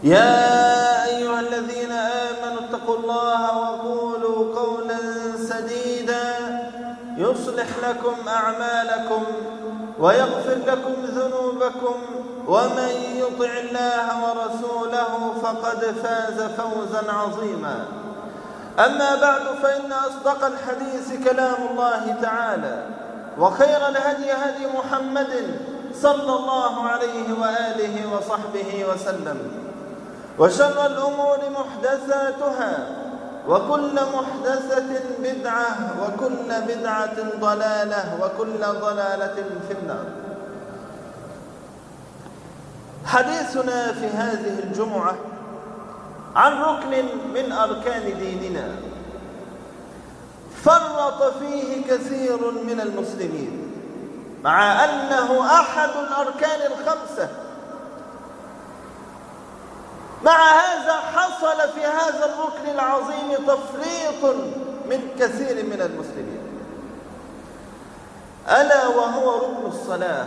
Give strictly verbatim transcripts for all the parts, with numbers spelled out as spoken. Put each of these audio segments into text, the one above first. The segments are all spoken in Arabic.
يا أيها الذين آمنوا اتقوا الله وقولوا قولا سديدا يصلح لكم أعمالكم ويغفر لكم ذنوبكم ومن يطع الله ورسوله فقد فاز فوزا عظيما. أما بعد، فإن أصدق الحديث كلام الله تعالى، وخير الهدي هدي محمد صلى الله عليه وآله وصحبه وسلم، وشر الأمور محدثاتها، وكل محدثة بدعة، وكل بدعة ضلالة، وكل ضلالة في النار. حديثنا في هذه الجمعة عن ركن من أركان ديننا فرط فيه كثير من المسلمين، مع أنه أحد الأركان الخمسة. مع هذا حصل في هذا الركن العظيم تفريط من كثير من المسلمين، ألا وهو ركن الصلاة.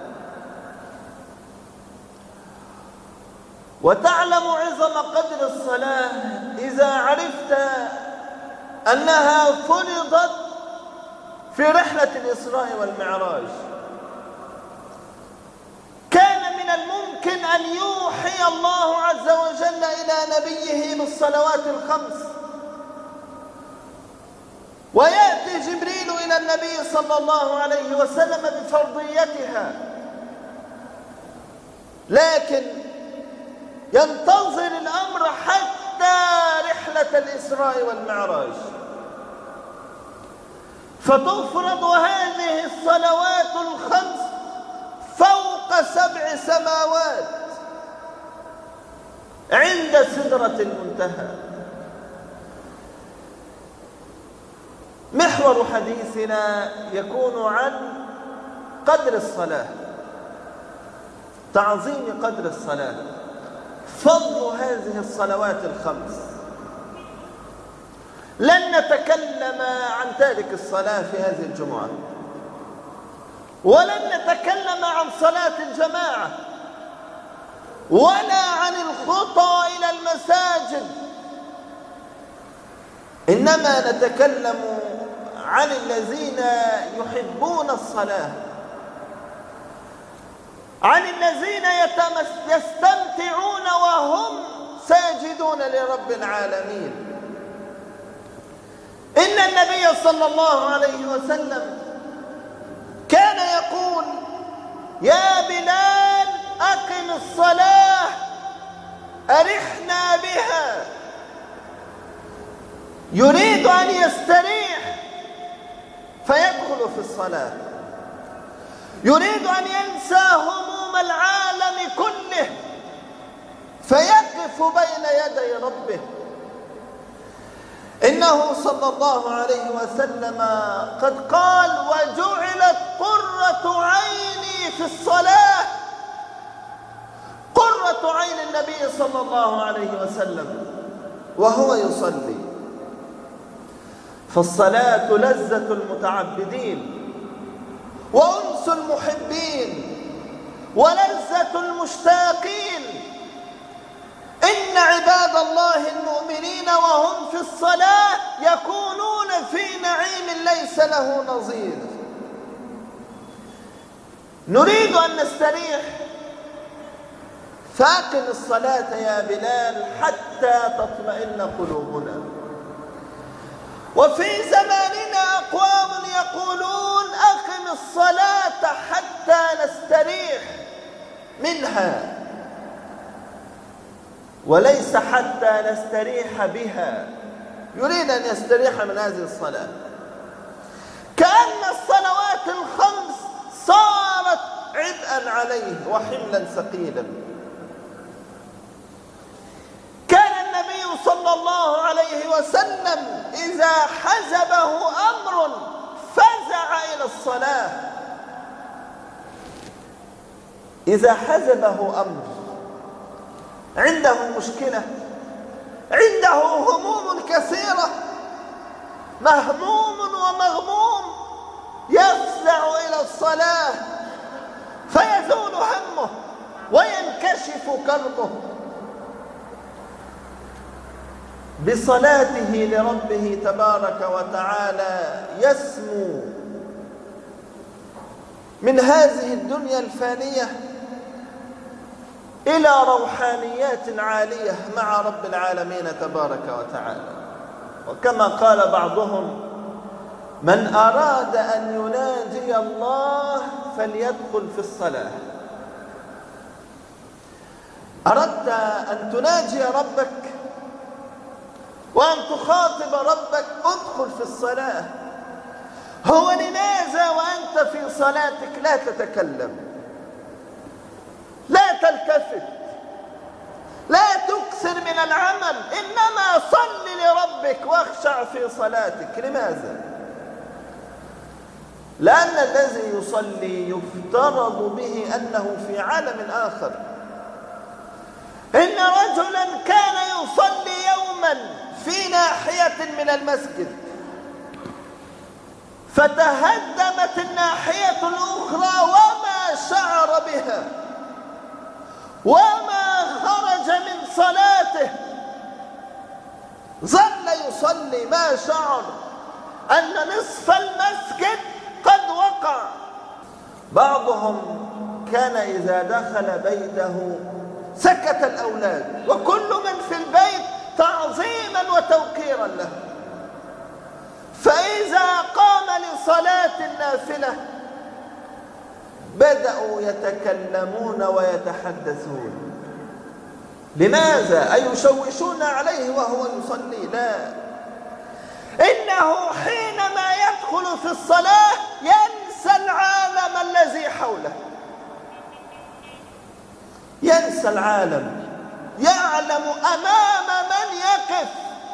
وتعلم عظم قدر الصلاة إذا عرفت أنها فرضت في رحلة الإسراء والمعراج. كان من الممكن أن يوحي الله عز وجل إلى نبيه بالصلوات الخمس، ويأتي جبريل إلى النبي صلى الله عليه وسلم بفرضيتها، لكن ينتظر الأمر حتى رحلة الإسراء والمعراج فتفرض هذه الصلوات الخمس فوق سبع سماوات عند سدرة المنتهى. محور حديثنا يكون عن قدر الصلاة، تعظيم قدر الصلاة، فضل هذه الصلوات الخمس. لن نتكلم عن تارك الصلاة في هذه الجمعة، ولن نتكلم عن صلاة الجماعة، ولا عن الخطى إلى المساجد، إنما نتكلم عن الذين يحبون الصلاة، عن الذين يستمتعون وهم ساجدون لرب العالمين. إن النبي صلى الله عليه وسلم كان يقول: يا بلال أقم الصلاة أرحنا بها. يريد أن يستريح فيدخل في الصلاة، يريد أن ينسى هموم العالم كله فيقف بين يدي ربه. إنه صلى الله عليه وسلم قد قال: وجعلت قرة عيني في الصلاة. قرة عين النبي صلى الله عليه وسلم وهو يصلي. فالصلاة لذة المتعبدين، وأنس المحبين، ولذة المشتاقين. إن عباد الله المؤمنين وهم في الصلاة يكونون في نعيم ليس له نظير. نريد أن نستريح، فأقم الصلاة يا بلال حتى تطمئن قلوبنا. وفي زماننا أقوام يقولون: أقم الصلاة حتى نستريح منها، وليس حتى نستريح بها. يريد أن يستريح من هذه الصلاة، كأن الصلوات الخمس صارت عبئا عليه وحملا ثقيلا. كان النبي صلى الله عليه وسلم إذا حزبه أمر فزع إلى الصلاة. إذا حزبه أمر، عنده مشكلة، عنده هموم كثيرة، مهموم ومغموم، يفزع إلى الصلاة فيزول همه وينكشف كربه. بصلاته لربه تبارك وتعالى يسمو من هذه الدنيا الفانية إلى روحانيات عالية مع رب العالمين تبارك وتعالى. وكما قال بعضهم: من أراد أن يناجي الله فليدخل في الصلاة. أردت أن تناجي ربك وأن تخاطب ربك، ادخل في الصلاة. هو لماذا وأنت في صلاتك لا تتكلم، لا تلتفت، لا تكثر من العمل، إنما صل لربك واخشع في صلاتك؟ لماذا؟ لأن الذي يصلي يفترض به أنه في عالم آخر. إن رجلا كان يصلي يوما في ناحية من المسجد، فتهدمت الناحية الأخرى وما شعر بها وما خرج من صلاته، ظل يصلي ما شعر أن نصف المسجد قد وقع. بعضهم كان إذا دخل بيته سكت الأولاد وكل من في البيت تعظيما وتوقيرا له، فإذا قام لصلاة النافلة بدأوا يتكلمون ويتحدثون. لماذا؟ أيشوشون عليه وهو يصلي؟ لا، إنه حينما يدخل في الصلاة ينسى العالم الذي حوله، ينسى العالم، يعلم أمام من يقف.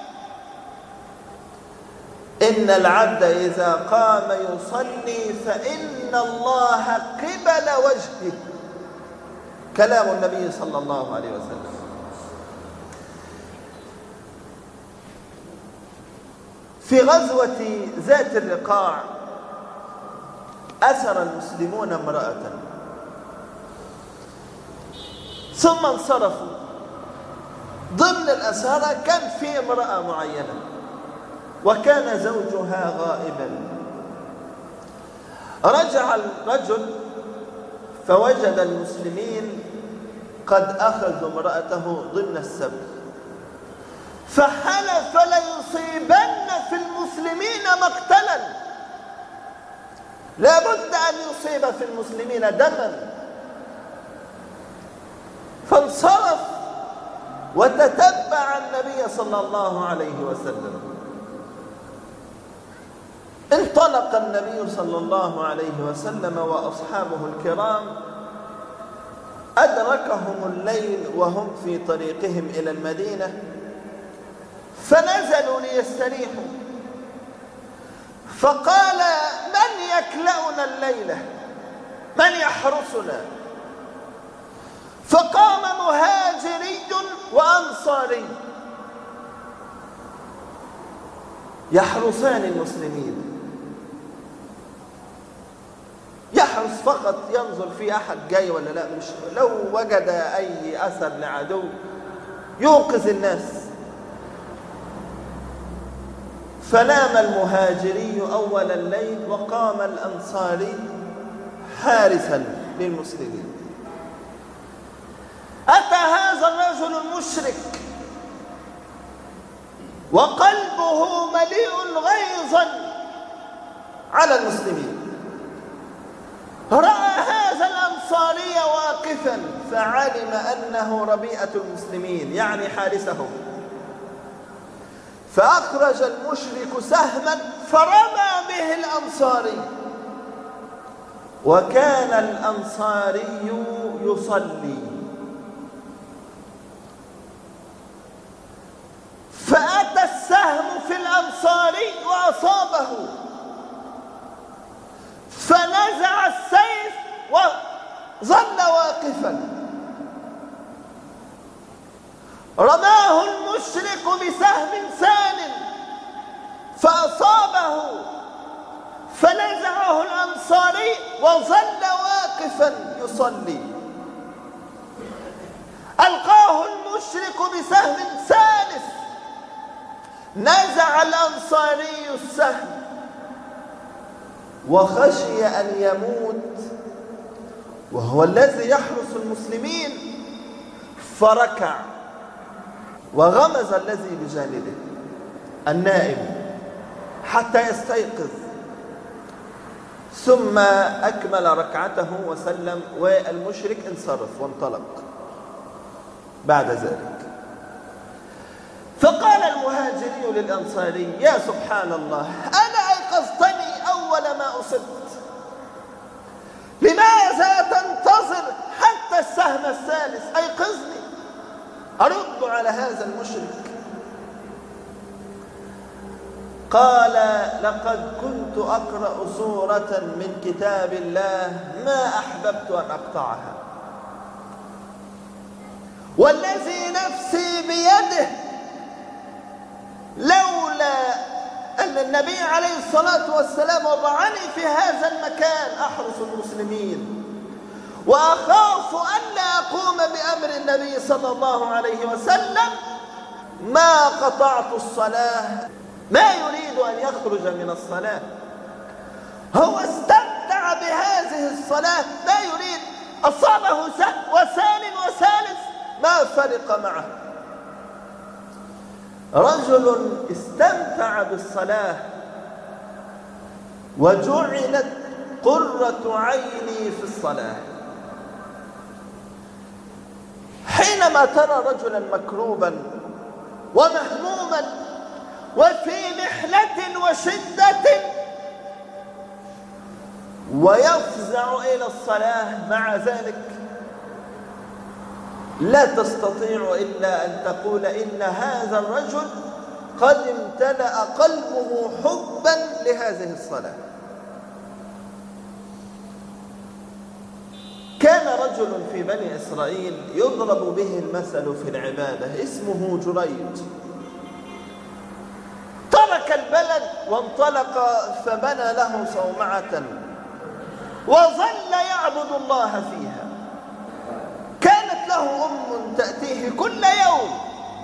إن العبد إذا قام يصلي فإن الله قبل وجهه، كلام النبي صلى الله عليه وسلم. في غزوة ذات الرقاع أسر المسلمون امرأة ثم انصرفوا. ضمن الأسارى كان في امرأة معينة وكان زوجها غائبا. رجع الرجل فوجد المسلمين قد أخذوا امرأته ضمن السبت، فحلف ليصيبن في المسلمين مقتلا، لا بد أن يصيب في المسلمين دما. فانصرف وتتبع النبي صلى الله عليه وسلم. انطلق النبي صلى الله عليه وسلم وأصحابه الكرام، أدركهم الليل وهم في طريقهم إلى المدينة، فنزلوا ليستريحوا، فقال: من يكلأنا الليلة؟ من يحرسنا؟ فقام مهاجري وأنصاري يحرسان المسلمين، يحرس فقط ينظر في أحد جاي ولا لا، مش لو وجد أي أثر لعدو يوقظ الناس. فنام المهاجري أول الليل وقام الأنصاري حارسا للمسلمين. أتى هذا الرجل المشرك وقلبه مليء غيظا على المسلمين، رأى هذا الأنصاري واقفا فعلم أنه ربيئة المسلمين يعني حارسهم، فأخرج المشرك سهما فرمى به الأنصاري، وكان الأنصاري يصلي، فأتى السهم في الأنصاري وأصابه، فنزع السيف وظل واقفا. رماه المشرك بسهم ثان فأصابه، فنزعه الأنصاري وظل واقفا يصلي. ألقاه المشرك بسهم ثالث نزع الأنصاري السهم وخشي أن يموت وهو الذي يحرس المسلمين، فركع وغمز الذي بجانبه النائم حتى يستيقظ، ثم أكمل ركعته وسلم، والمشرك انصرف وانطلق بعد ذلك. فقال المهاجري للأنصاري: يا سبحان الله، أنا أيقظتني أول ما أصبت، لماذا تنتظر حتى السهم الثالث؟ أيقظني أرد على هذا المشرك. قال: لقد كنت أقرأ سورة من كتاب الله ما أحببت أن أقطعها، والذي نفسي بيده لولا أن النبي عليه الصلاة والسلام وضعني في هذا المكان أحرس المسلمين وأخاف أن لا أقوم بأمر النبي صلى الله عليه وسلم ما قطعت الصلاة. ما يريد أن يخرج من الصلاة، هو استمتع بهذه الصلاة، ما يريد. أصابه سهو وثان وثالث ما فرق معه. رجل استمتع بالصلاة وجعلت قرة عيني في الصلاة. حينما ترى رجلا مكروبا ومهموما وفي محنة وشدة ويفزع إلى الصلاة، مع ذلك لا تستطيع إلا أن تقول إن هذا الرجل قد امتلأ قلبه حبا لهذه الصلاة. كان رجل في بني إسرائيل يضرب به المثل في العبادة، اسمه جريج. ترك البلد وانطلق فبنى له صومعة وظل يعبد الله فيها. كانت له أم تأتيه كل يوم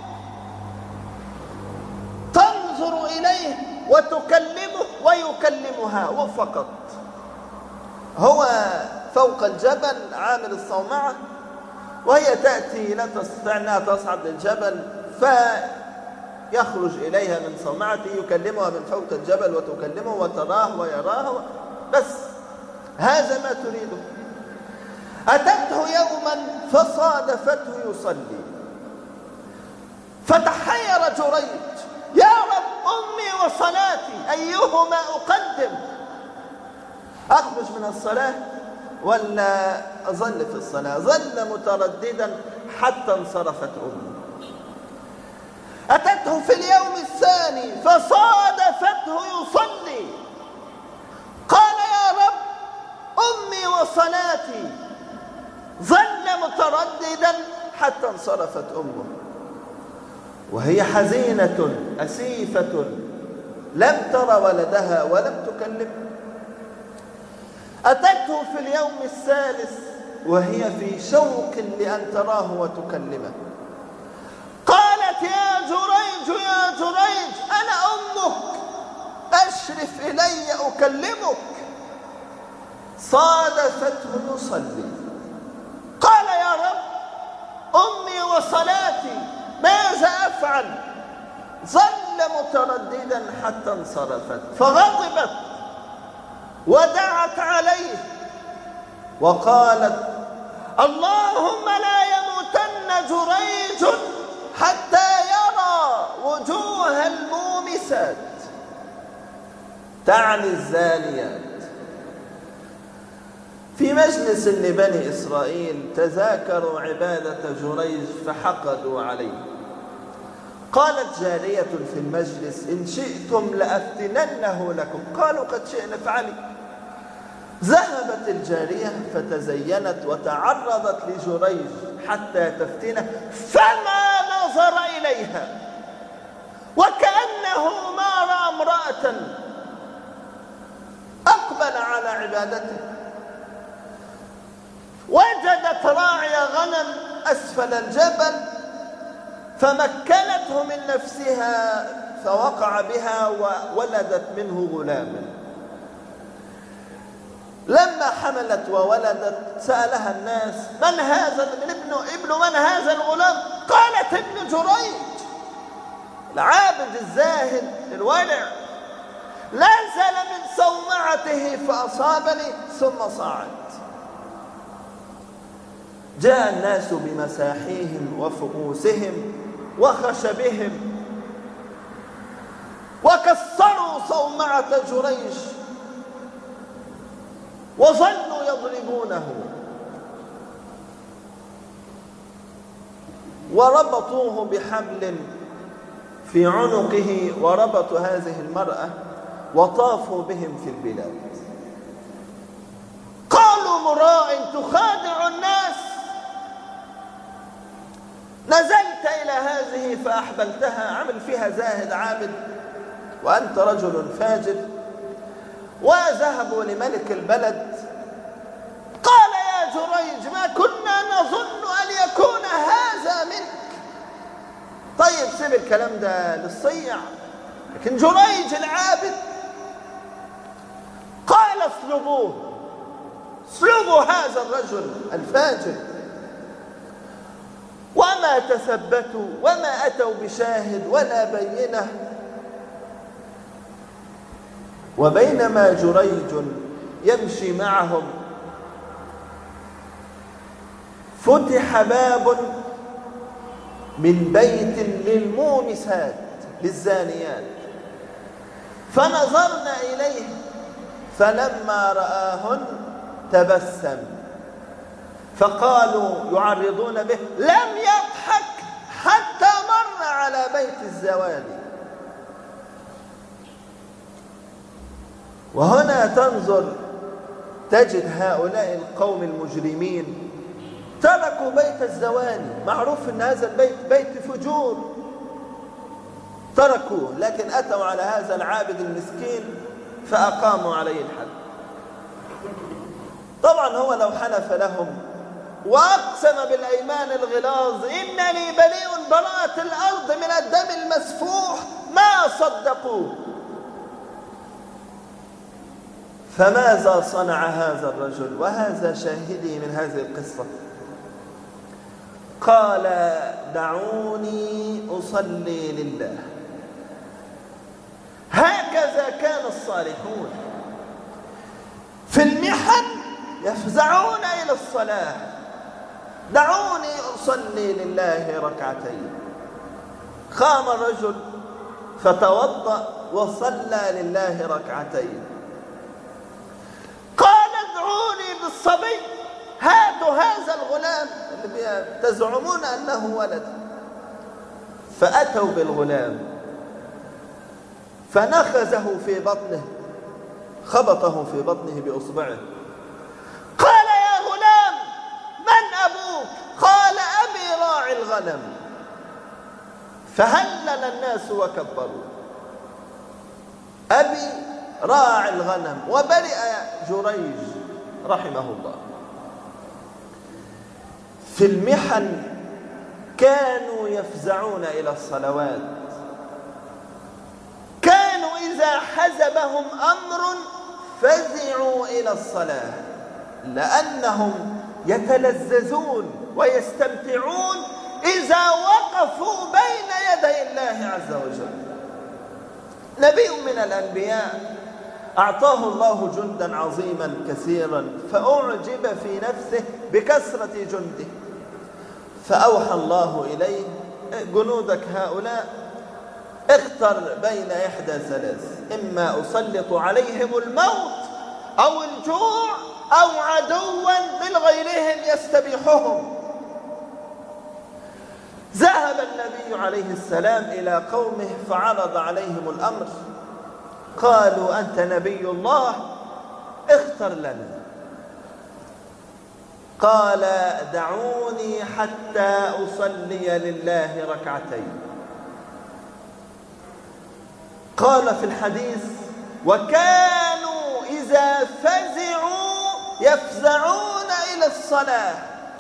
تنظر إليه وتكلمه ويكلمها وفقط. هو فوق الجبل عامل الصومعة، وهي تأتي لا تستطيع أنها تصعد للجبل، فيخرج إليها من صومعته يكلمها من فوق الجبل وتكلمه وتراه ويراه، بس هذا ما تريده. أتته يوما فصادفته يصلي، فتحير جريج: يا رب، أمي وصلاتي أيهما أقدم؟ أخرج من الصلاة ولا أظل في الصلاة؟ ظل مترددا حتى انصرفت أمه. أتته في اليوم الثاني فصادفته يصلي، قال: يا رب، أمي وصلاتي. ظل مترددا حتى انصرفت أمه وهي حزينة أسيفة لم ترى ولدها ولم تكلمه. أتته في اليوم الثالث وهي في شوق لأن تراه وتكلمه. قالت: يا جريج يا جريج، أنا أمك، أشرف إلي أكلمك. صادفته يصلي، قال: يا رب، أمي وصلاتي ماذا أفعل؟ ظل مترددا حتى انصرفت، فغضبت ودعت عليه وقالت: اللهم لا يموتن جريج حتى يرى وجوه المومسات، تعني الزانيات. في مجلس لبني إسرائيل تذاكروا عبادة جريج فحقدوا عليه. قالت جارية في المجلس: إن شئتم لأفتننه لكم. قالوا: قد شئنا، فعلي. ذهبت الجارية فتزينت وتعرضت لجريج حتى تفتنه، فما نظر إليها وكأنه ما رأى امرأة. أقبل على عبادته. وجدت راعي غنم أسفل الجبل فمكنته من نفسها فوقع بها وولدت منه غلاما. لما حملت وولدت سألها الناس: من هذا الابن؟ ابن من هذا الغلام؟ قالت: ابن جريج العابد الزاهد الورع، نزل من صومعته فأصابني ثم صعد. جاء الناس بمساحيهم وفؤوسهم وخشبهم وكسروا صومعة جريج وظلوا يضربونه، وربطوه بحبل في عنقه وربطوا هذه المرأة وطافوا بهم في البلاد. قالوا: مراع تخادع الناس، نزلت إلى هذه فأحبلتها، عمل فيها زاهد عابد وأنت رجل فاجر. وذهبوا لملك البلد، قال: يا جريج ما كنا نظن أن يكون هذا منك. طيب سيب الكلام ده للصيع، لكن جريج العابد. قال: اصلبوه، اصلبوا هذا الرجل الفاجر. وما تثبتوا وما أتوا بشاهد ولا بينة. وبينما جريج يمشي معهم فتح باب من بيت للمومسات للزانيات، فنظرنا إليه فلما رآهن تبسم، فقالوا يعرضون به: لم يضحك حتى مر على بيت الزواني. وهنا تنظر تجد هؤلاء القوم المجرمين تركوا بيت الزواني، معروف أن هذا البيت بيت فجور، تركوه، لكن أتوا على هذا العابد المسكين فأقاموا عليه الحد. طبعا هو لو حلف لهم وأقسم بالأيمان الغلاظ: إنني بريء براءة الأرض من الدم المسفوح، ما صدقوه. فماذا صنع هذا الرجل؟ وهذا شاهدي من هذه القصة. قال: دعوني أصلي لله. هكذا كان الصالحون في المحن يفزعون إلى الصلاة. دعوني أصلي لله ركعتين. قام الرجل فتوضأ وصلى لله ركعتين. قال: ادعوني بالصبي، هاتوا هذا الغلام اللي تزعمون أنه ولد. فأتوا بالغلام فنخزه في بطنه، خبطه في بطنه بإصبعه. قال: يا غلام من أبوك؟ قال: أبي راعي الغنم. فهلل الناس وكبروا: أبي راعي الغنم. وبرئ جريج رحمه الله. في المحن كانوا يفزعون إلى الصلوات، كانوا إذا حزبهم أمر فزعوا إلى الصلاة، لأنهم يتلذذون ويستمتعون إذا وقفوا بين يدي الله عز وجل. نبي من الأنبياء أعطاه الله جندا عظيما كثيرا، فأعجب في نفسه بكثرة جنده، فأوحى الله إليه: جنودك هؤلاء اختر بين إحدى ثلاث، إما أسلط عليهم الموت أو الجوع أو عدوا من غيرهم يستبيحهم. ذهب النبي عليه السلام إلى قومه فعرض عليهم الأمر. قالوا: أنت نبي الله، اختر لنا. قال: دعوني حتى أصلي لله ركعتين. قال في الحديث: وكانوا إذا فزعوا يفزعون إلى الصلاة.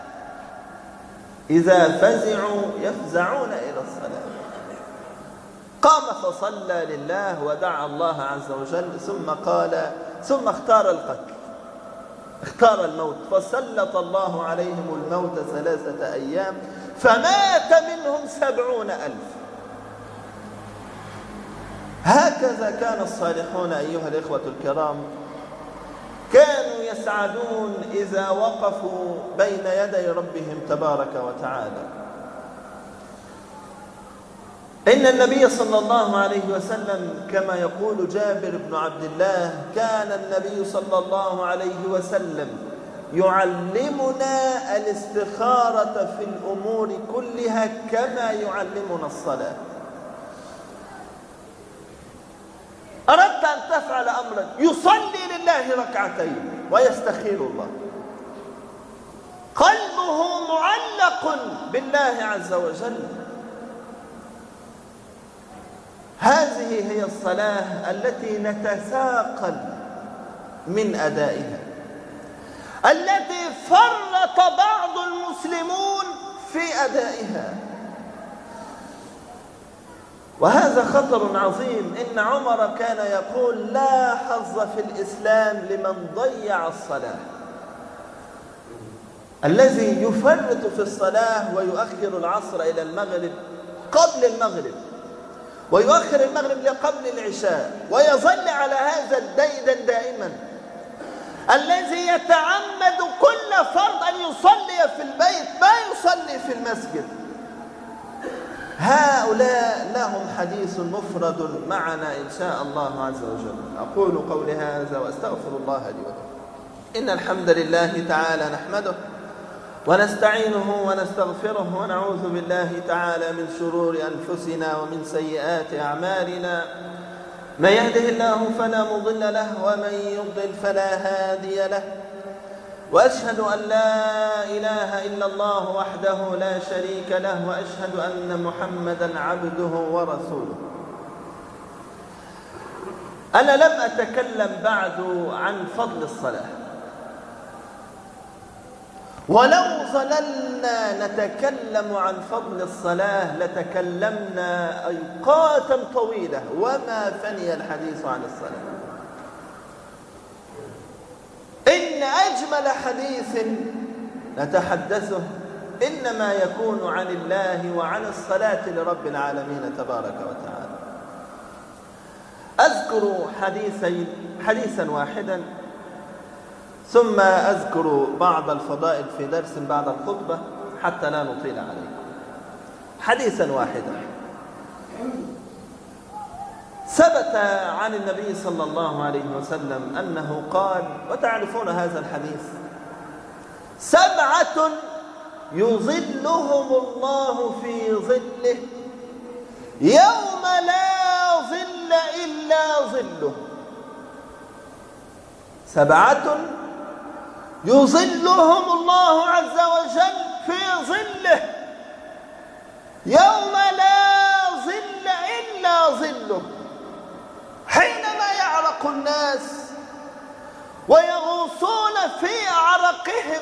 إذا فزعوا يفزعون إلى الصلاة. قام فصلى لله ودعا الله عز وجل، ثم قال ثم اختار القتل، اختار الموت، فسلط الله عليهم الموت ثلاثة أيام فمات منهم سبعون ألف. هكذا كان الصالحون أيها الإخوة الكرام، كانوا يسعدون إذا وقفوا بين يدي ربهم تبارك وتعالى. إن النبي صلى الله عليه وسلم كما يقول جابر بن عبد الله، كان النبي صلى الله عليه وسلم يعلمنا الاستخارة في الأمور كلها كما يعلمنا الصلاة. أردت أن تفعل أمرا، يصلي لله ركعتين ويستخير الله، قلبه معلق بالله عز وجل. هذه هي الصلاة التي نتثاقل من أدائها، التي فرط بعض المسلمون في أدائها، وهذا خطر عظيم. إن عمر كان يقول: لا حظ في الإسلام لمن ضيع الصلاة. الذي يفرط في الصلاة ويؤخر العصر إلى المغرب قبل المغرب، ويؤخر المغرب لقبل العشاء، ويظل على هذا الديدن دائما، الذي يتعمد كل فرض أن يصلي في البيت ما يصلي في المسجد، هؤلاء لهم حديث مفرد معنا إن شاء الله عز وجل. أقول قولي هذا وأستغفر الله لي ولكم. إن الحمد لله تعالى نحمده ونستعينه ونستغفره، ونعوذ بالله تعالى من شرور أنفسنا ومن سيئات أعمالنا. من يهده الله فلا مضل له، ومن يضلل فلا هادي له، وأشهد أن لا إله إلا الله وحده لا شريك له، وأشهد أن محمدا عبده ورسوله. أنا لم أتكلم بعد عن فضل الصلاة، ولو ظللنا نتكلم عن فضل الصلاة لتكلمنا أوقاتا طويلة وما فني الحديث عن الصلاة. إن أجمل حديث نتحدثه إنما يكون عن الله وعن الصلاة لرب العالمين تبارك وتعالى. أذكر حديثين حديثا واحدا، ثم أذكر بعض الفضائل في درس بعد الخطبة حتى لا نطيل عليكم. حديثا واحدا ثبت عن النبي صلى الله عليه وسلم أنه قال، وتعرفون هذا الحديث: سبعة يظلهم الله في ظله يوم لا ظل إلا ظله. سبعة يظلهم الله عز وجل في ظله يوم لا ظل إلا ظله. حينما يعرق الناس ويغوصون في عرقهم،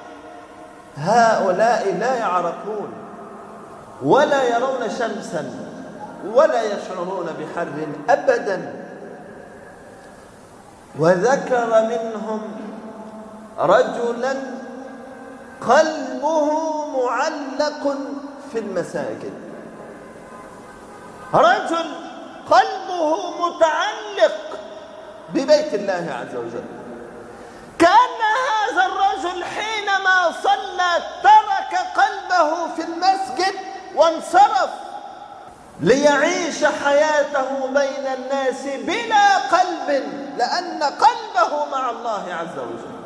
هؤلاء لا يعرقون ولا يرون شمسا ولا يشعرون بحر أبدا. وذكر منهم رجلا قلبه معلق في المساجد، رجل قلبه متعلق ببيت الله عز وجل، كأن هذا الرجل حينما صلى ترك قلبه في المسجد وانصرف ليعيش حياته بين الناس بلا قلب، لأن قلبه مع الله عز وجل.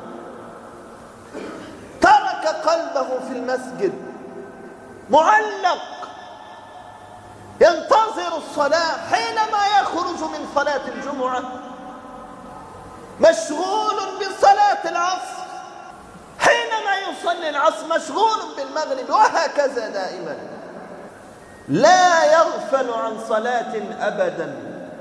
ترك قلبه في المسجد معلق ينتظر الصلاة، حينما يخرج من صلاة الجمعة مشغول بصلاة العصر، حينما يصلي العصر مشغول بالمغرب، وهكذا دائما لا يغفل عن صلاة أبدا.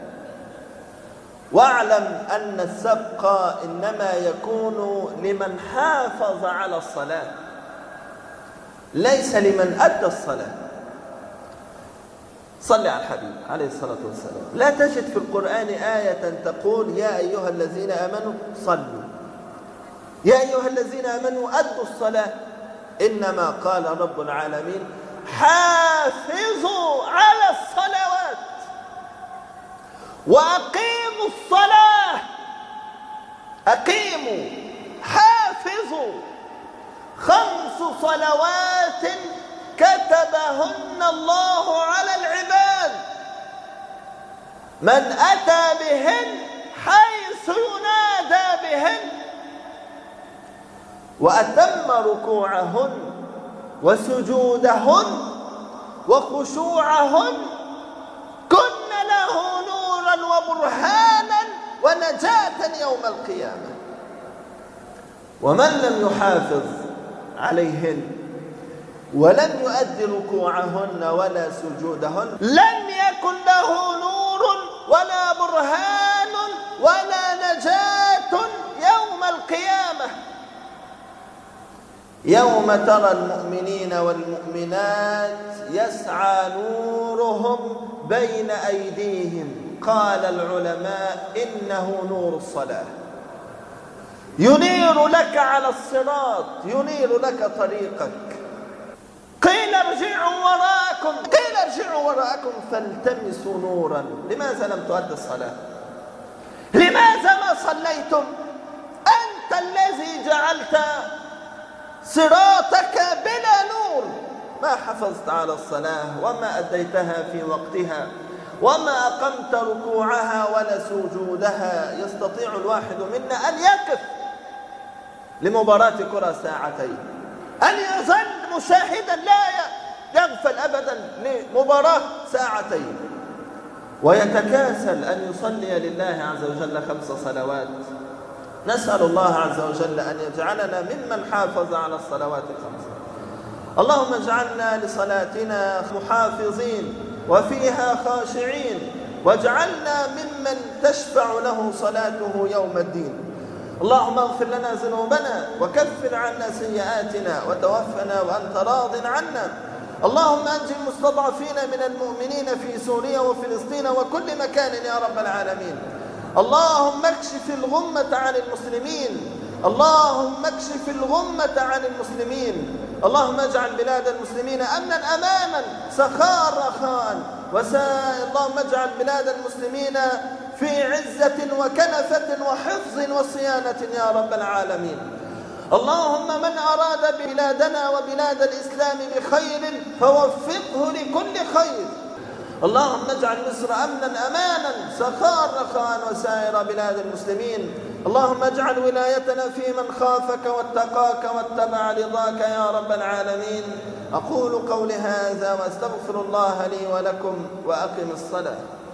واعلم أن السبق إنما يكون لمن حافظ على الصلاة، ليس لمن أدى الصلاة. صل على الحبيب عليه الصلاة والسلام. لا تجد في القرآن آية تقول يا أيها الذين آمنوا صلوا، يا أيها الذين آمنوا أدوا الصلاة. إنما قال رب العالمين حافظوا على الصلوات وأقيموا الصلاة. أقيموا، حافظوا، خمس صلوات كتبهن الله على العباد، من أتى بهن حيث ينادى بهن وأتم ركوعهن وسجودهن وخشوعهن كن له نورا وبرهانا ونجاة يوم القيامة. ومن لم يحافظ عليهن ولم يؤدي ركوعهن ولا سجودهن لم يكن له نور ولا برهان ولا نجاة يوم القيامة. يوم ترى المؤمنين والمؤمنات يسعى نورهم بين أيديهم، قال العلماء إنه نور الصلاة، ينير لك على الصراط، ينير لك طريقك. قيل ارجعوا وراءكم، قيل ارجعوا وراءكم فالتمسوا نورا. لماذا لم تؤدي الصلاة؟ لماذا ما صليتم؟ أنت الذي جعلت صراطك بلا نور. ما حافظت على الصلاة وما أديتها في وقتها وما أقمت ركوعها ولا سجودها. يستطيع الواحد منا أن يقف لمباراة كرة ساعتين، أن يظل مشاهدا لا يغفل أبدا لمباراة ساعتين، ويتكاسل أن يصلي لله عز وجل خمس صلوات. نسأل الله عز وجل أن يجعلنا ممن حافظ على الصلوات الخمس. اللهم اجعلنا لصلاتنا محافظين وفيها خاشعين، واجعلنا ممن تشفع له صلاته يوم الدين. اللهم اغفر لنا ذنوبنا وكفر عنا سيئاتنا وتوفنا وأنت راض عنا. اللهم أنجِ المستضعفين من المؤمنين في سوريا وفلسطين وكل مكان يا رب العالمين. اللهم اكشف الغمة عن المسلمين، اللهم اكشف الغمة عن المسلمين. اللهم اجعل بلاد المسلمين أمنا أمانا سخاء رخاء وسائر. اللهم اجعل بلاد المسلمين في عزة وكنفة وحفظ وصيانة يا رب العالمين. اللهم من أراد بلادنا وبلاد الإسلام بخير فوفقه لكل خير. اللهم اجعل مصر أمنا أمانا سخاء رخاء وسائر بلاد المسلمين. اللهم اجعل ولايتنا في من خافك واتقاك واتبع رضاك يا رب العالمين. أقول قولي هذا وأستغفر الله لي ولكم وأقم الصلاة.